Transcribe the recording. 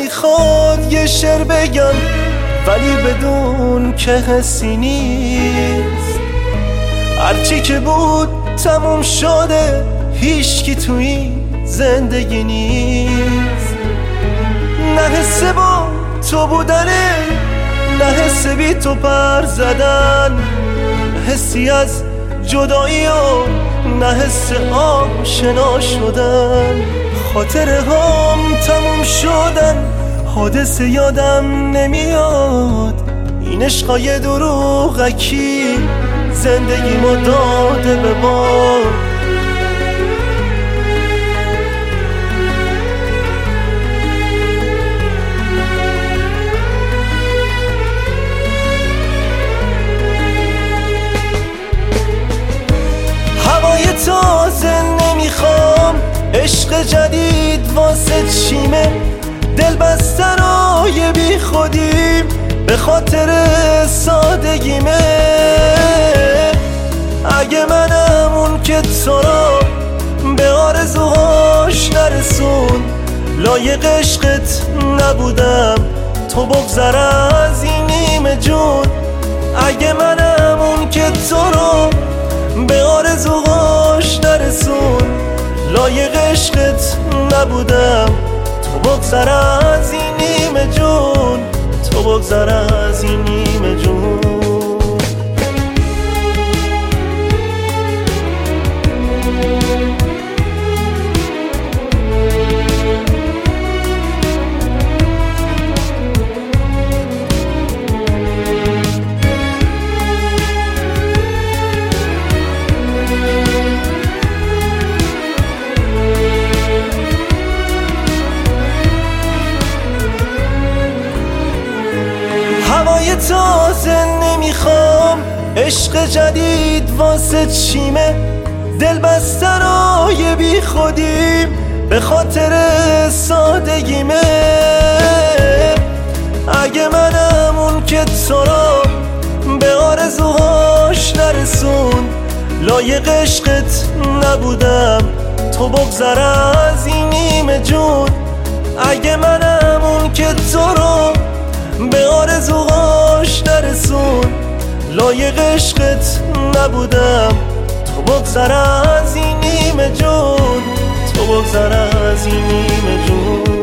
میخواد یه شعر بگم ولی بدون که حسی نیست. هرچی که بود تموم شده، هیچکی توی زندگی نیست. نه حس با تو بودنه، نه حس بی تو پر زدن، حسی از جدایی و نه حس آشنا شدن. خاطره هم تموم شدن، حادثه یادم نمیاد. این عشقای دروغکی زندگی ما داده به ما. هوای تازه نمیخوام، عشق جدید واسه چیمه. دل بسترای بی خودیم به خاطر سادگیمه. اگه منم اون که تو را به آرزوهاش نرسون، لایق عشقت نبودم تو بگذر از این نیمه جون. اگه منم اون که تو را به آرزوهاش نرسون، لایق عشقت نبودم تو بگذر از این نیمه جون، تو بگذر از این نیمه جون. هوای تازه نمیخوام، عشق جدید واسه چیمه. دل بسترای بی خودیم به خاطر سادگیمه. اگه منم اون که تو را به آرزوهاش نرسون، لایق عشقت نبودم تو بگذر از این نیمه جون. اگه منم اون که تو را به آرزوهاش نرسون، لایق عشقت نبودم تو بگذر از این نیمه جون، تو بگذر از این نیمه جون.